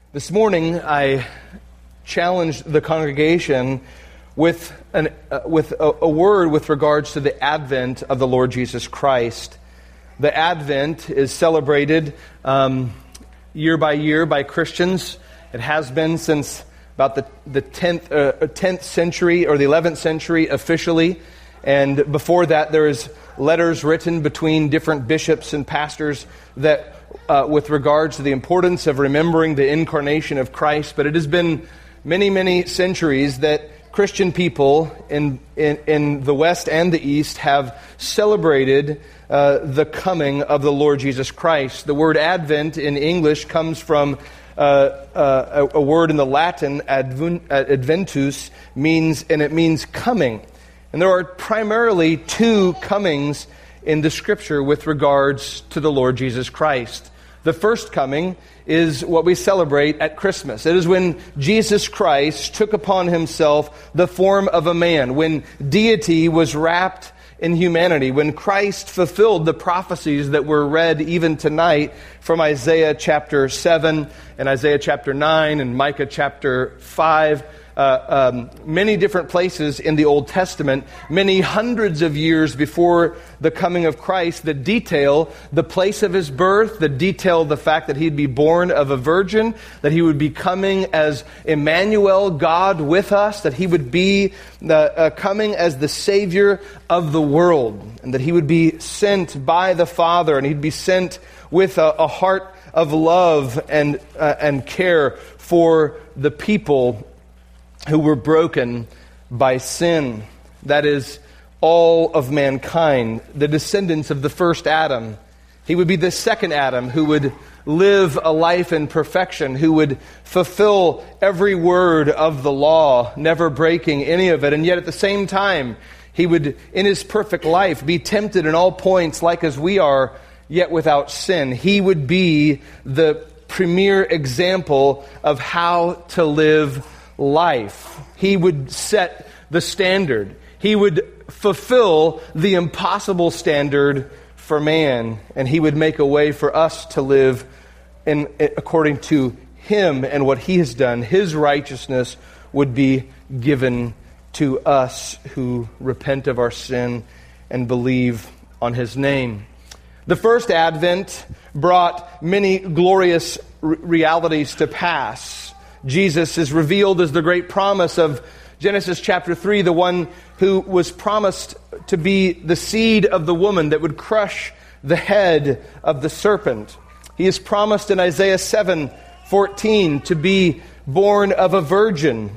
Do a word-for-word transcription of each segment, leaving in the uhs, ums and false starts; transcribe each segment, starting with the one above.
This morning, I challenged the congregation with an uh, with a, a word with regards to the advent of the Lord Jesus Christ. The Advent is celebrated um, year by year by Christians. It has been since about the the tenth uh, tenth century or the eleventh century officially, and before that, there is letters written between different bishops and pastors that. Uh, with regards to the importance of remembering the incarnation of Christ. But it has been many, many centuries that Christian people in in, in the West and the East have celebrated uh, the coming of the Lord Jesus Christ. The word Advent in English comes from uh, uh, a, a word in the Latin, advun, adventus, means, and it means coming. And there are primarily two comings in the Scripture with regards to the Lord Jesus Christ. The first coming is what we celebrate at Christmas. It is when Jesus Christ took upon himself the form of a man, when deity was wrapped in humanity, when Christ fulfilled the prophecies that were read even tonight from Isaiah chapter seven and Isaiah chapter nine and Micah chapter five. Uh, um, many different places in the Old Testament, many hundreds of years before the coming of Christ, that detail the place of his birth, that detail the fact that he'd be born of a virgin, that he would be coming as Emmanuel, God with us, that he would be the, uh, coming as the Savior of the world, and that he would be sent by the Father, and he'd be sent with a, a heart of love and uh, and care for the people who were broken by sin. That is, all of mankind, the descendants of the first Adam. He would be the second Adam who would live a life in perfection, who would fulfill every word of the law, never breaking any of it. And yet at the same time, he would, in his perfect life, be tempted in all points like as we are, yet without sin. He would be the premier example of how to live life. He would set the standard. He would fulfill the impossible standard for man, and he would make a way for us to live in according to him and what he has done. His righteousness would be given to us who repent of our sin and believe on his name. The first Advent brought many glorious r- realities to pass. Jesus is revealed as the great promise of Genesis chapter three, the one who was promised to be the seed of the woman that would crush the head of the serpent. He is promised in Isaiah seven fourteen to be born of a virgin.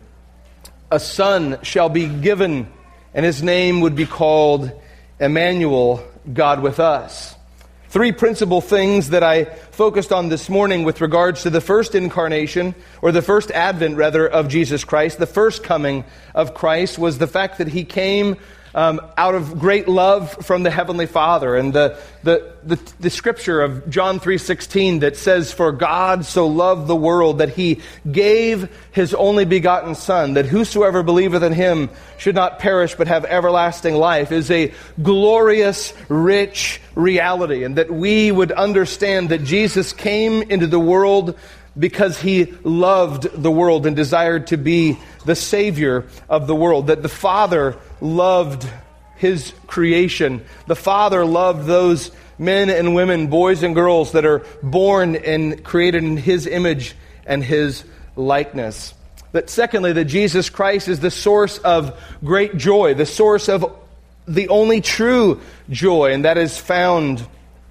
A son shall be given, and his name would be called Emmanuel, God with us. Three principal things that I focused on this morning with regards to the first incarnation, or the first advent, rather, of Jesus Christ. The first coming of Christ was the fact that he came um, out of great love from the Heavenly Father. And the, the, the, the scripture of John three sixteen that says, "For God so loved the world that he gave his only begotten Son, that whosoever believeth in him should not perish but have everlasting life," is a glorious, rich reality. And that we would understand that Jesus came into the world because he loved the world and desired to be the Savior of the world. That the Father loved his creation. The Father loved those men and women, boys and girls that are born and created in his image and his likeness. That secondly, that Jesus Christ is the source of great joy, the source of the only true joy, and that is found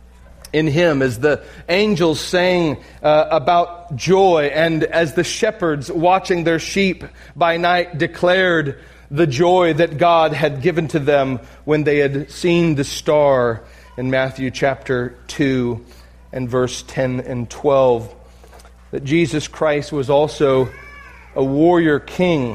in him. As the angels sang uh, about joy, and as the shepherds watching their sheep by night declared the joy that God had given to them when they had seen the star in Matthew chapter two and verse ten and twelve. That Jesus Christ was also a warrior king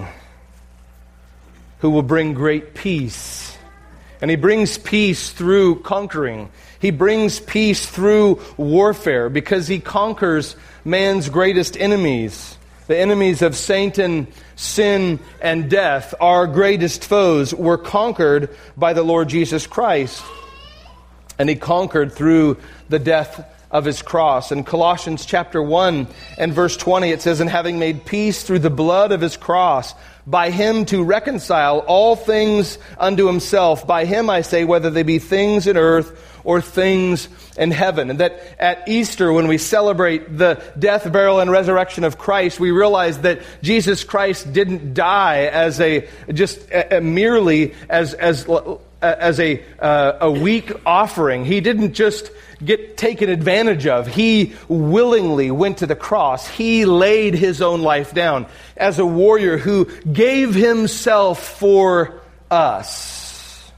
who will bring great peace. And he brings peace through conquering. He brings peace through warfare, because he conquers man's greatest enemies. The enemies of Satan, sin, and death, our greatest foes, were conquered by the Lord Jesus Christ. And he conquered through the death of his cross. In Colossians chapter one and verse twenty, it says, "And having made peace through the blood of his cross, by him to reconcile all things unto himself. By him, I say, whether they be things in earth or things in heaven." And that at Easter, when we celebrate the death, burial, and resurrection of Christ, we realize that Jesus Christ didn't die as a just a, a merely as as as a uh, a weak offering. He didn't just get taken advantage of. He willingly went to the cross. He laid his own life down as a warrior who gave himself for us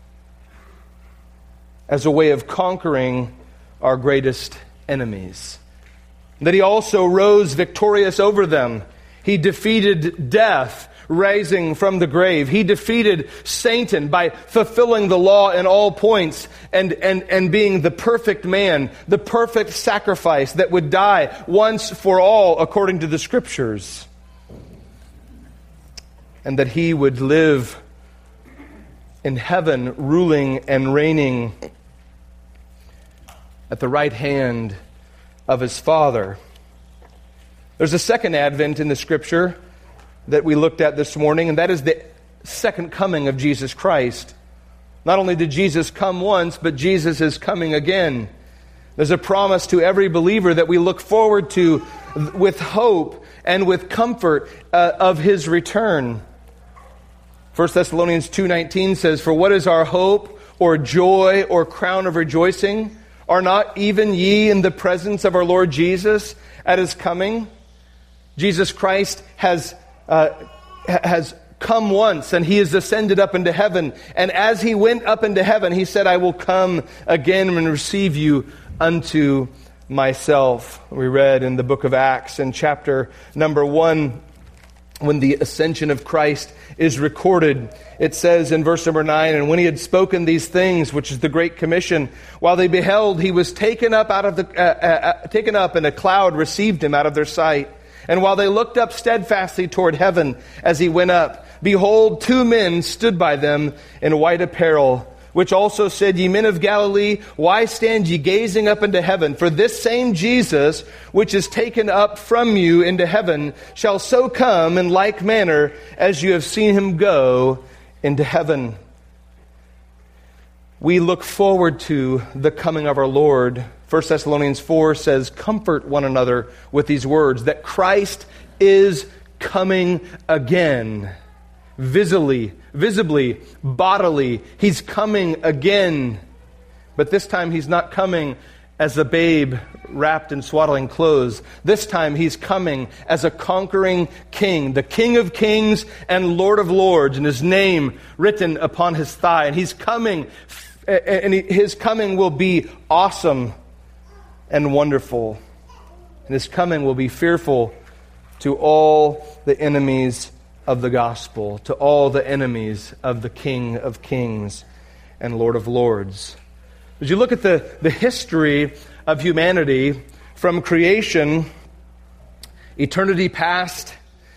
as a way of conquering our greatest enemies. That he also rose victorious over them. He defeated death, rising from the grave. He defeated Satan by fulfilling the law in all points and, and, and being the perfect man, the perfect sacrifice that would die once for all according to the Scriptures. And that he would live in heaven, ruling and reigning at the right hand of his Father. There's a second advent in the Scripture that we looked at this morning, and that is the second coming of Jesus Christ. Not only did Jesus come once, but Jesus is coming again. There's a promise to every believer that we look forward to with hope and with comfort uh, of his return. First Thessalonians two nineteen says, "For what is our hope or joy or crown of rejoicing? Are not even ye in the presence of our Lord Jesus at his coming?" Jesus Christ has Uh, has come once, and he has ascended up into heaven. And as he went up into heaven, he said, "I will come again and receive you unto myself." We read in the book of Acts in chapter number one, when the ascension of Christ is recorded, it says in verse number nine, "And when he had spoken these things, which is the Great Commission, while they beheld, he was taken up out of the uh, uh, taken up, and a cloud received him out of their sight. And while they looked up steadfastly toward heaven as he went up, behold, two men stood by them in white apparel, which also said, Ye men of Galilee, why stand ye gazing up into heaven? For this same Jesus, which is taken up from you into heaven, shall so come in like manner as you have seen him go into heaven." We look forward to the coming of our Lord. First Thessalonians four says, "Comfort one another with these words, that Christ is coming again." Visibly, visibly, bodily, he's coming again. But this time he's not coming as a babe wrapped in swaddling clothes. This time he's coming as a conquering king, the King of kings and Lord of lords, and his name written upon his thigh. And he's coming, and his coming will be awesome and wonderful. And his coming will be fearful to all the enemies of the gospel, to all the enemies of the King of kings and Lord of lords. As you look at the, the history of humanity from creation, eternity past,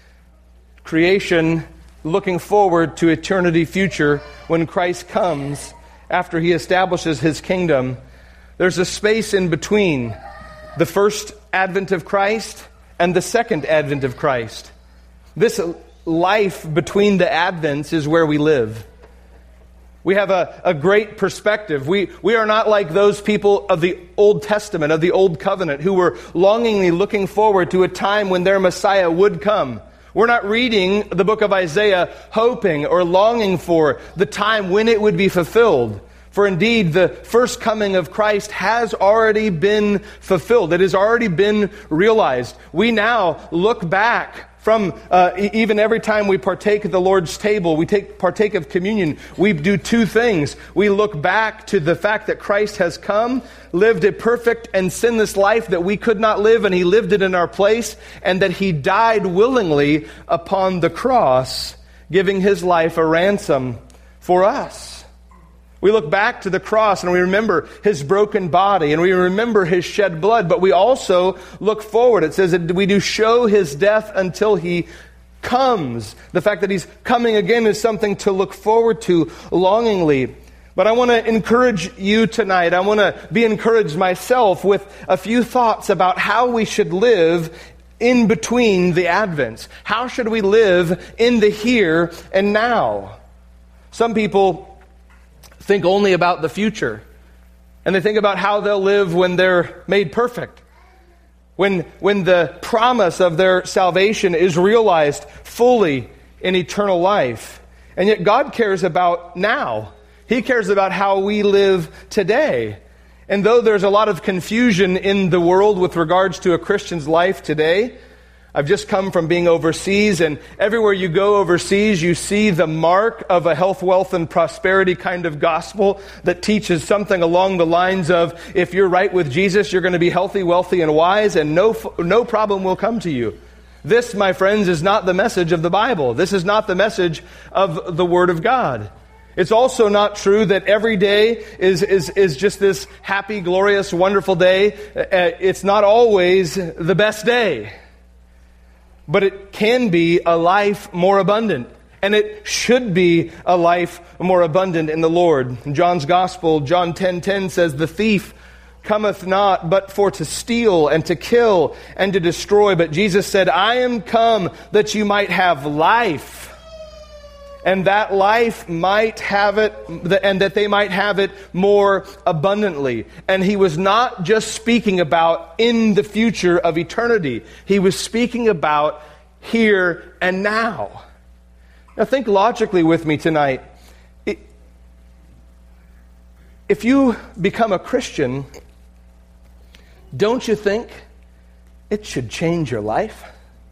creation looking forward to eternity future, when Christ comes after he establishes his kingdom, there's a space in between the first advent of Christ and the second advent of Christ. This life between the advents is where we live. We have a, a great perspective. We, we are not like those people of the Old Testament, of the Old Covenant, who were longingly looking forward to a time when their Messiah would come. We're not reading the book of Isaiah hoping or longing for the time when it would be fulfilled. For indeed, the first coming of Christ has already been fulfilled. It has already been realized. We now look back from, uh, even every time we partake of the Lord's table, we take partake of communion, we do two things. We look back to the fact that Christ has come, lived a perfect and sinless life that we could not live, and he lived it in our place, and that he died willingly upon the cross, giving his life a ransom for us. We look back to the cross and we remember his broken body and we remember his shed blood, but we also look forward. It says that we do show his death until he comes. The fact that he's coming again is something to look forward to longingly. But I want to encourage you tonight. I want to be encouraged myself with a few thoughts about how we should live in between the Advents. How should we live in the here and now? Some people think only about the future, and they think about how they'll live when they're made perfect, when, when the promise of their salvation is realized fully in eternal life. And yet God cares about now. He cares about how we live today. And though there's a lot of confusion in the world with regards to a Christian's life today, I've just come from being overseas, and everywhere you go overseas, you see the mark of a health, wealth, and prosperity kind of gospel that teaches something along the lines of, if you're right with Jesus, you're going to be healthy, wealthy, and wise, and no, no problem will come to you. This, my friends, is not the message of the Bible. This is not the message of the Word of God. It's also not true that every day is, is, is just this happy, glorious, wonderful day. It's not always the best day. But it can be a life more abundant. And it should be a life more abundant in the Lord. In John's Gospel, John ten ten says, "The thief cometh not but for to steal and to kill and to destroy. But Jesus said, I am come that you might have life. And that life might have it, and that they might have it more abundantly." And he was not just speaking about in the future of eternity. He was speaking about here and now. Now think logically with me tonight. If you become a Christian, don't you think it should change your life?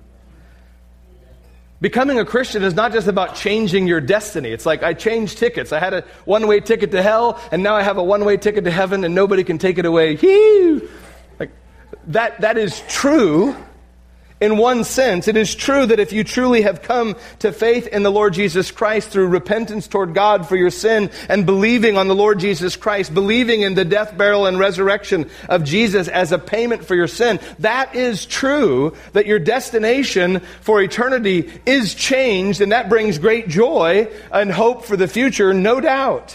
Becoming a Christian is not just about changing your destiny. It's like I changed tickets. I had a one-way ticket to hell, and now I have a one-way ticket to heaven, and nobody can take it away. Hee! Like that, that is true in one sense. It is true that if you truly have come to faith in the Lord Jesus Christ through repentance toward God for your sin and believing on the Lord Jesus Christ, believing in the death, burial, and resurrection of Jesus as a payment for your sin, that is true, that your destination for eternity is changed, and that brings great joy and hope for the future, no doubt.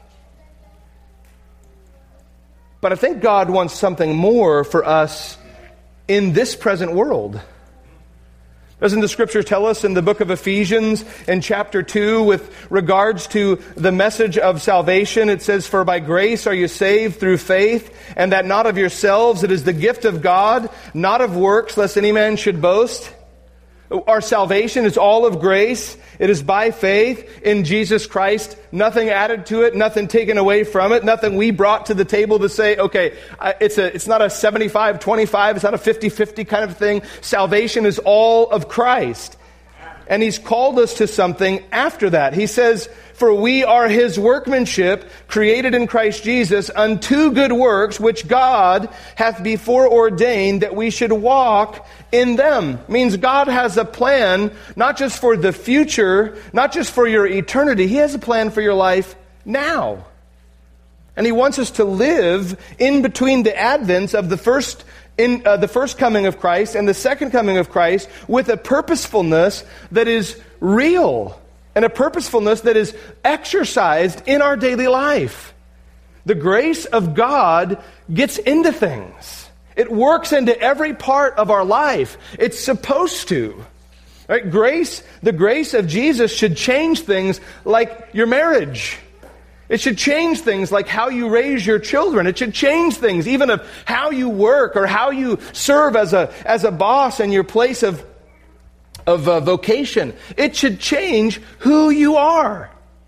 But I think God wants something more for us in this present world. Doesn't the Scripture tell us in the book of Ephesians in chapter two with regards to the message of salvation, it says, "For by grace are you saved through faith, and that not of yourselves, it is the gift of God, not of works, lest any man should boast." Our salvation is all of grace. It is by faith in Jesus Christ. Nothing added to it, nothing taken away from it, nothing we brought to the table to say, okay, it's a, it's not a seventy-five twenty-five, it's not a fifty-fifty kind of thing. Salvation is all of Christ. And He's called us to something after that. He says, "For we are His workmanship, created in Christ Jesus, unto good works, which God hath before ordained that we should walk in them." Means God has a plan, not just for the future, not just for your eternity. He has a plan for your life now. And He wants us to live in between the advents of the first in uh, the first coming of Christ and the second coming of Christ with a purposefulness that is real and a purposefulness that is exercised in our daily life. The grace of God gets into things. It works into every part of our life. It's supposed to. Right? Grace, the grace of Jesus should change things like your marriage. It should change things like how you raise your children. It should change things even of how you work or how you serve as a as a boss in your place of of uh, vocation. It should change who you are.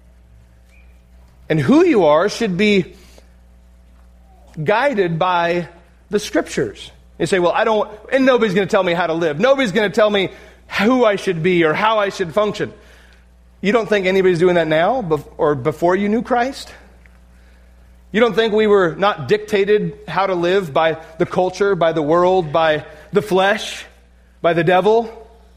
And who you are should be guided by the Scriptures. You say, well, I don't, and nobody's going to tell me how to live. Nobody's going to tell me who I should be or how I should function. You don't think anybody's doing that now or before you knew Christ? You don't think we were not dictated how to live by the culture, by the world, by the flesh, by the devil?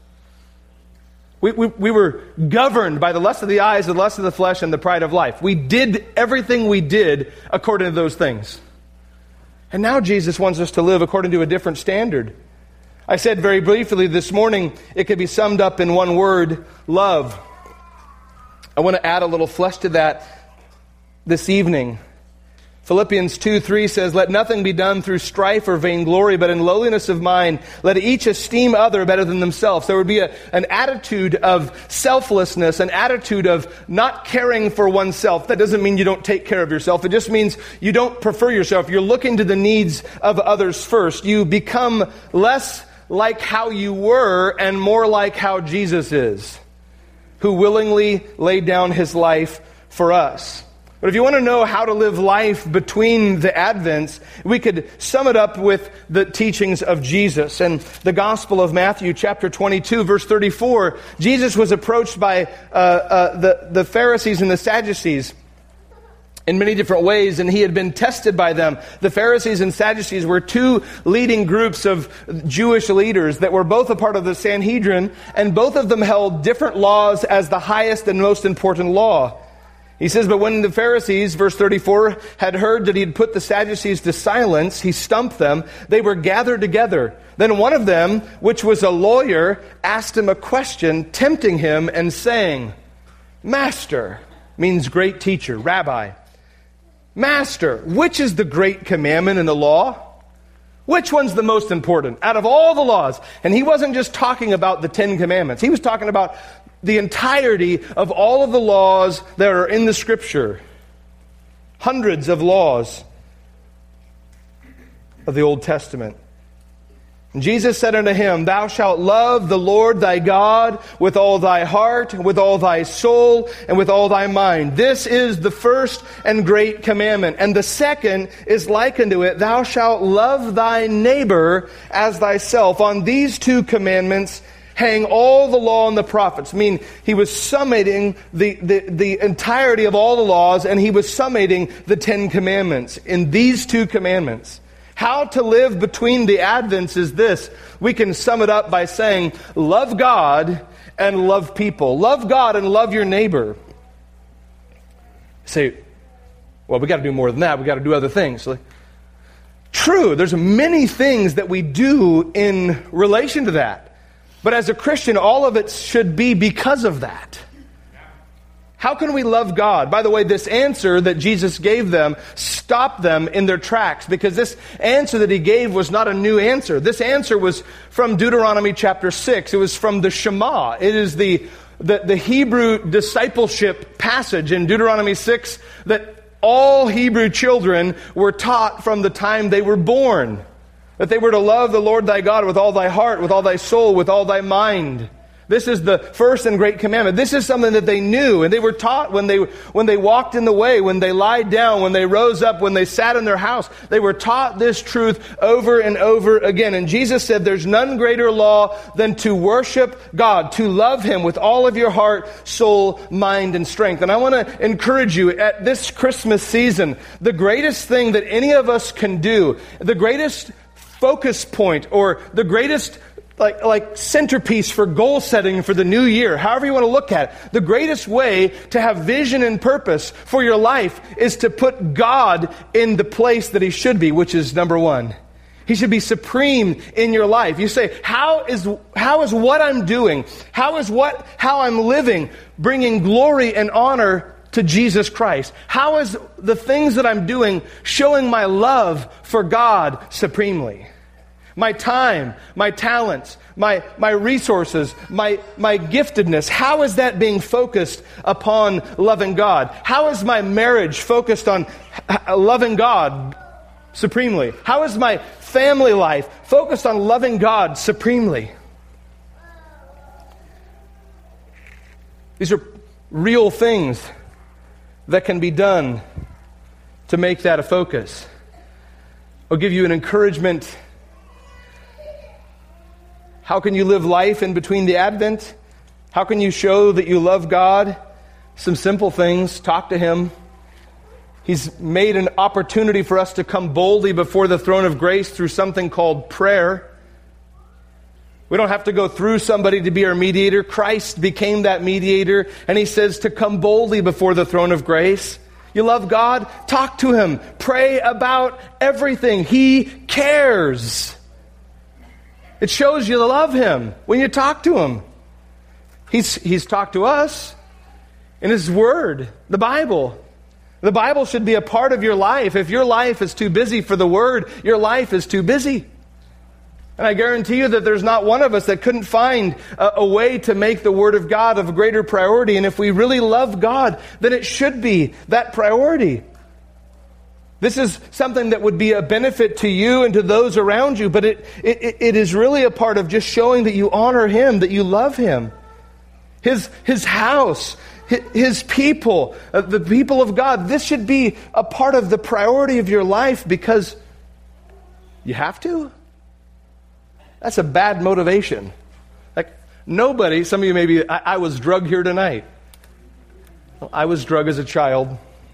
We, we, we were governed by the lust of the eyes, the lust of the flesh, and the pride of life. We did everything we did according to those things. And now Jesus wants us to live according to a different standard. I said very briefly this morning, it could be summed up in one word: love. I want to add a little flesh to that. this evening. Philippians two three says, "Let nothing be done through strife or vainglory, but in lowliness of mind, let each esteem other better than themselves." There would be a, an attitude of selflessness, an attitude of not caring for oneself. That doesn't mean you don't take care of yourself. It just means you don't prefer yourself. You're looking to the needs of others first. You become less like how you were and more like how Jesus is, who willingly laid down his life for us. But if you want to know how to live life between the Advents, we could sum it up with the teachings of Jesus. And the Gospel of Matthew, chapter twenty-two, verse thirty-four, Jesus was approached by uh, uh, the, the Pharisees and the Sadducees in many different ways, and he had been tested by them. The Pharisees and Sadducees were two leading groups of Jewish leaders that were both a part of the Sanhedrin, and both of them held different laws as the highest and most important law. He says, "But when the Pharisees," verse thirty-four, "had heard that he had put the Sadducees to silence, he stumped them. They were gathered together. Then one of them, which was a lawyer, asked him a question, tempting him and saying, 'Master,'" means great teacher, rabbi, "Master, which is the great commandment in the law? Which one's the most important out of all the laws?" And he wasn't just talking about the Ten Commandments. He was talking about the entirety of all of the laws that are in the Scripture. Hundreds of laws of the Old Testament. And Jesus said unto him, "Thou shalt love the Lord thy God with all thy heart, with all thy soul, and with all thy mind. This is the first and great commandment. And the second is like unto it, Thou shalt love thy neighbor as thyself. On these two commandments hang all the law and the prophets." I mean, he was summating the, the, the entirety of all the laws, and he was summating the Ten Commandments in these two commandments. How to live between the Advents is this. We can sum it up by saying, love God and love people. Love God and love your neighbor. Say, well, we got to do more than that. We got to do other things. True, there's many things that we do in relation to that. But as a Christian, all of it should be because of that. How can we love God? By the way, this answer that Jesus gave them stopped them in their tracks, because this answer that he gave was not a new answer. This answer was from Deuteronomy chapter six. It was from the Shema. It is the, the, the Hebrew discipleship passage in Deuteronomy six that all Hebrew children were taught from the time they were born. That they were to love the Lord thy God with all thy heart, with all thy soul, with all thy mind. This is the first and great commandment. This is something that they knew, and they were taught when they when they walked in the way, when they lied down, when they rose up, when they sat in their house. They were taught this truth over and over again. And Jesus said there's none greater law than to worship God, to love Him with all of your heart, soul, mind, and strength. And I want to encourage you at this Christmas season, the greatest thing that any of us can do, the greatest focus point, or the greatest like like centerpiece for goal setting for the new year, however you want to look at it, the greatest way to have vision and purpose for your life is to put God in the place that He should be, which is number one. He should be supreme in your life. You say, how is how is what I'm doing, how is what how I'm living bringing glory and honor to Jesus Christ? How is the things that I'm doing showing my love for God supremely? My time, my talents, my, my resources, my, my giftedness, how is that being focused upon loving God? How is my marriage focused on loving God supremely? How is my family life focused on loving God supremely? These are real things that can be done to make that a focus. I'll give you an encouragement. How can you live life in between the Advent? How can you show that you love God? Some simple things. Talk to Him. He's made an opportunity for us to come boldly before the throne of grace through something called prayer. We don't have to go through somebody to be our mediator. Christ became that mediator, and He says to come boldly before the throne of grace. You love God? Talk to Him. Pray about everything. He cares. It shows you love Him when you talk to Him. He's, he's talked to us in His Word, the Bible. The Bible should be a part of your life. If your life is too busy for the Word, your life is too busy. And I guarantee you that there's not one of us that couldn't find a, a way to make the Word of God of greater priority. And if we really love God, then it should be that priority. This is something that would be a benefit to you and to those around you, but it, it, it is really a part of just showing that you honor Him, that you love Him. His, his house, his, his people, uh, the people of God. This should be a part of the priority of your life because you have to. That's a bad motivation. Like nobody, some of you maybe, I, I was drugged here tonight. I was drugged as a child.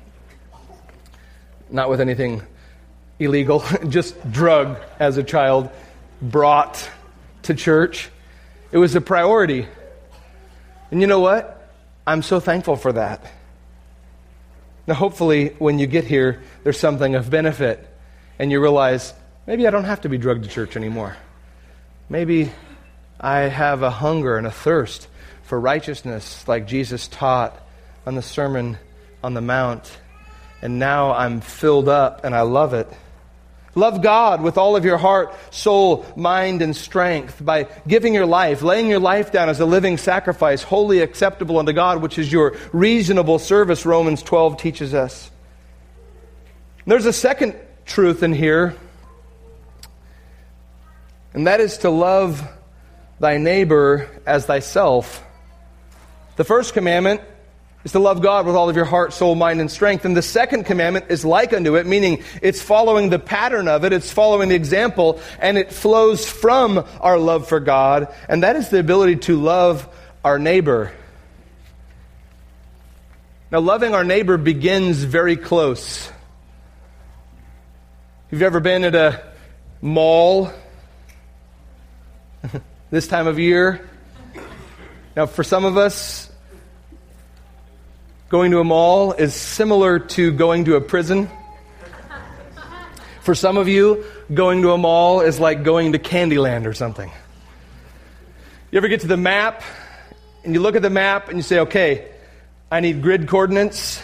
Not with anything illegal, just drugged as a child, brought to church. It was a priority. And you know what? I'm so thankful for that. Now hopefully when you get here, there's something of benefit and you realize, maybe I don't have to be drugged to church anymore. Maybe I have a hunger and a thirst for righteousness like Jesus taught on the Sermon on the Mount. And now I'm filled up and I love it. Love God with all of your heart, soul, mind, and strength by giving your life, laying your life down as a living sacrifice, wholly acceptable unto God, which is your reasonable service, Romans twelve teaches us. There's a second truth in here, and that is to love thy neighbor as thyself. The first commandment is to love God with all of your heart, soul, mind, and strength. And the second commandment is like unto it, meaning it's following the pattern of it, it's following the example, and it flows from our love for God, and that is the ability to love our neighbor. Now, loving our neighbor begins very close. If you've ever been at a mall this time of year, now for some of us, going to a mall is similar to going to a prison. For some of you, going to a mall is like going to Candyland or something. You ever get to the map, and you look at the map, and you say, okay, I need grid coordinates.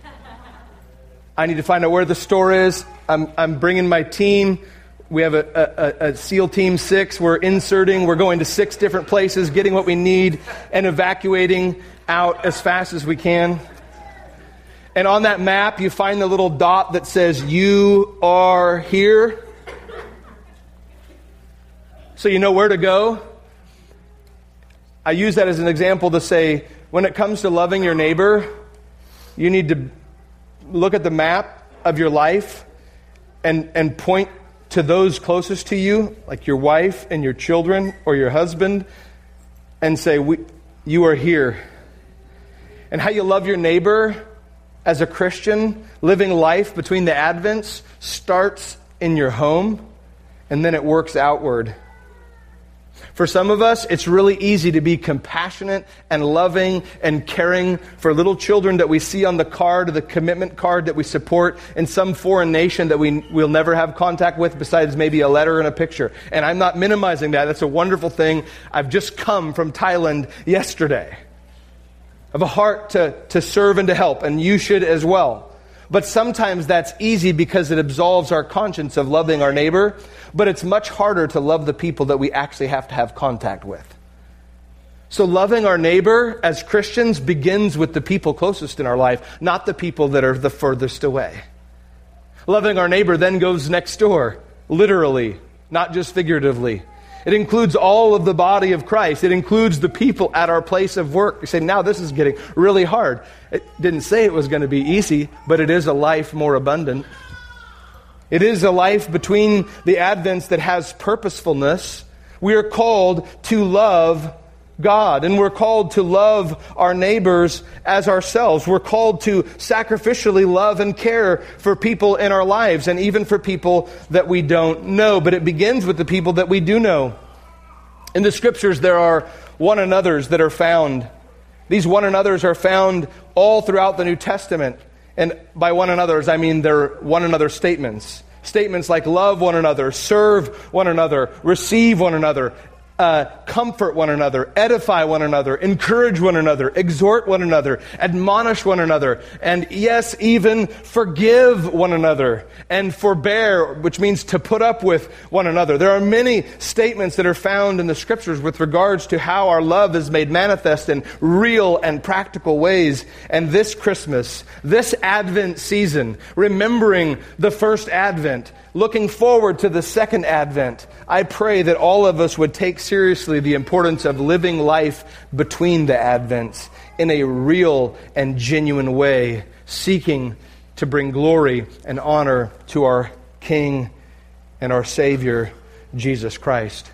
I need to find out where the store is. I'm, I'm bringing my team. We have a, a, a SEAL Team six. We're inserting. We're going to six different places, getting what we need, and evacuating out as fast as we can. And on that map, you find the little dot that says, you are here. So you know where to go. I use that as an example to say, when it comes to loving your neighbor, you need to look at the map of your life and, and point to those closest to you, like your wife and your children or your husband, and say, we, you are here. And how you love your neighbor as a Christian, living life between the Advents, starts in your home, and then it works outward. For some of us, it's really easy to be compassionate and loving and caring for little children that we see on the card, the commitment card that we support in some foreign nation that we will never have contact with besides maybe a letter and a picture. And I'm not minimizing that. That's a wonderful thing. I've just come from Thailand yesterday. Of a heart to, to serve and to help, and you should as well. But sometimes that's easy because it absolves our conscience of loving our neighbor, but it's much harder to love the people that we actually have to have contact with. So loving our neighbor as Christians begins with the people closest in our life, not the people that are the furthest away. Loving our neighbor then goes next door, literally, not just figuratively. It includes all of the body of Christ. It includes the people at our place of work. You say, now this is getting really hard. It didn't say it was going to be easy, but it is a life more abundant. It is a life between the Advents that has purposefulness. We are called to love God, and we're called to love our neighbors as ourselves. We're called to sacrificially love and care for people in our lives, and even for people that we don't know. But it begins with the people that we do know. In the Scriptures, there are one another's that are found. These one another's are found all throughout the New Testament. And by one another's, I mean they're one another statements. Statements like love one another, serve one another, receive one another, uh, comfort one another, edify one another, encourage one another, exhort one another, admonish one another, and yes, even forgive one another, and forbear, which means to put up with one another. There are many statements that are found in the Scriptures with regards to how our love is made manifest in real and practical ways. And this Christmas, this Advent season, remembering the first Advent, looking forward to the second Advent, I pray that all of us would take seriously the importance of living life between the Advents in a real and genuine way, seeking to bring glory and honor to our King and our Savior, Jesus Christ.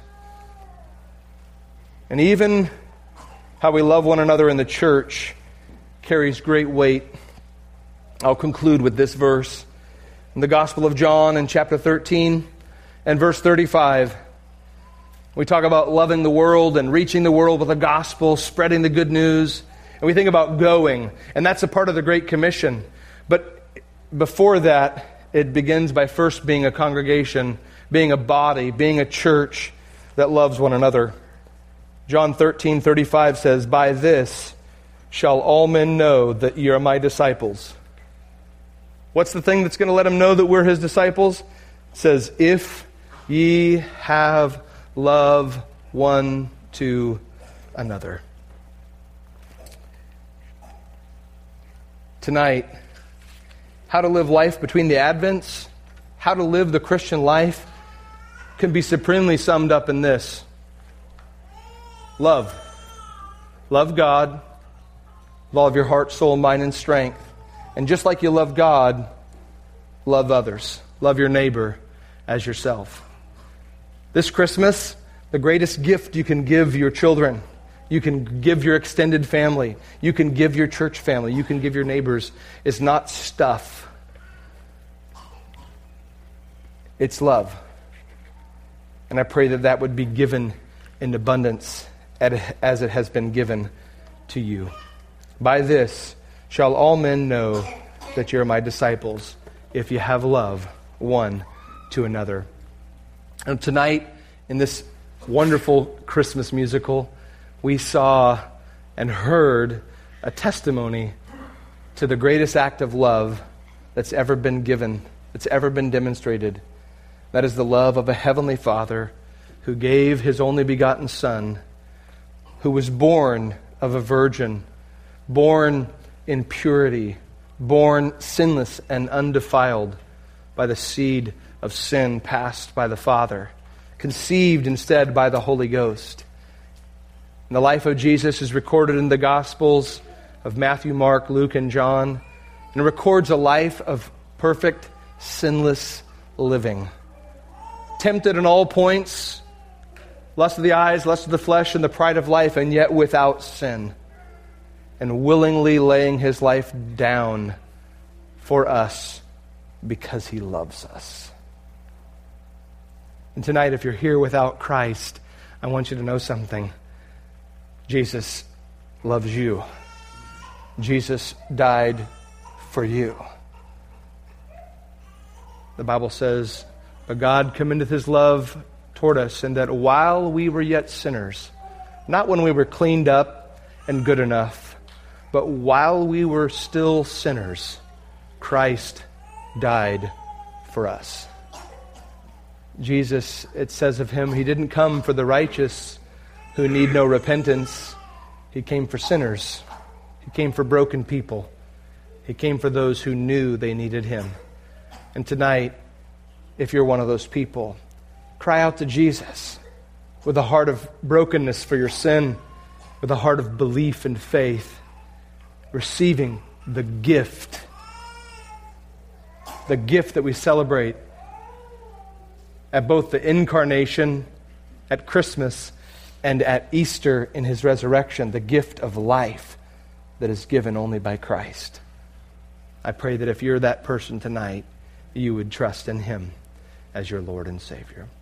And even how we love one another in the church carries great weight. I'll conclude with this verse. In the Gospel of John in chapter thirteen and verse thirty-five, we talk about loving the world and reaching the world with the gospel, spreading the good news. And we think about going, and that's a part of the Great Commission. But before that, it begins by first being a congregation, being a body, being a church that loves one another. John thirteen thirty-five says, "By this shall all men know that ye are my disciples." What's the thing that's going to let him know that we're his disciples? It says, "If ye have love one to another." Tonight, how to live life between the Advents, how to live the Christian life, can be supremely summed up in this. Love. Love God with all of your heart, soul, mind, and strength. And just like you love God, love others. Love your neighbor as yourself. This Christmas, the greatest gift you can give your children, you can give your extended family, you can give your church family, you can give your neighbors, is not stuff. It's love. And I pray that that would be given in abundance as it has been given to you. By this shall all men know that you are my disciples, if you have love one to another. And tonight, in this wonderful Christmas musical, we saw and heard a testimony to the greatest act of love that's ever been given, that's ever been demonstrated. That is the love of a heavenly Father who gave his only begotten Son, who was born of a virgin, born in purity, born sinless and undefiled by the seed of sin passed by the Father, conceived instead by the Holy Ghost. And the life of Jesus is recorded in the Gospels of Matthew, Mark, Luke, and John, and it records a life of perfect, sinless living. Tempted in all points, lust of the eyes, lust of the flesh, and the pride of life, and yet without sin. And willingly laying his life down for us because he loves us. And tonight, if you're here without Christ, I want you to know something. Jesus loves you. Jesus died for you. The Bible says, "But God commendeth his love toward us, and that while we were yet sinners," not when we were cleaned up and good enough, but while we were still sinners, Christ died for us. Jesus, it says of him, he didn't come for the righteous who need no repentance. He came for sinners. He came for broken people. He came for those who knew they needed him. And tonight, if you're one of those people, cry out to Jesus with a heart of brokenness for your sin, with a heart of belief and faith, receiving the gift, the gift that we celebrate at both the incarnation, at Christmas, and at Easter in his resurrection, the gift of life that is given only by Christ. I pray that if you're that person tonight, you would trust in him as your Lord and Savior.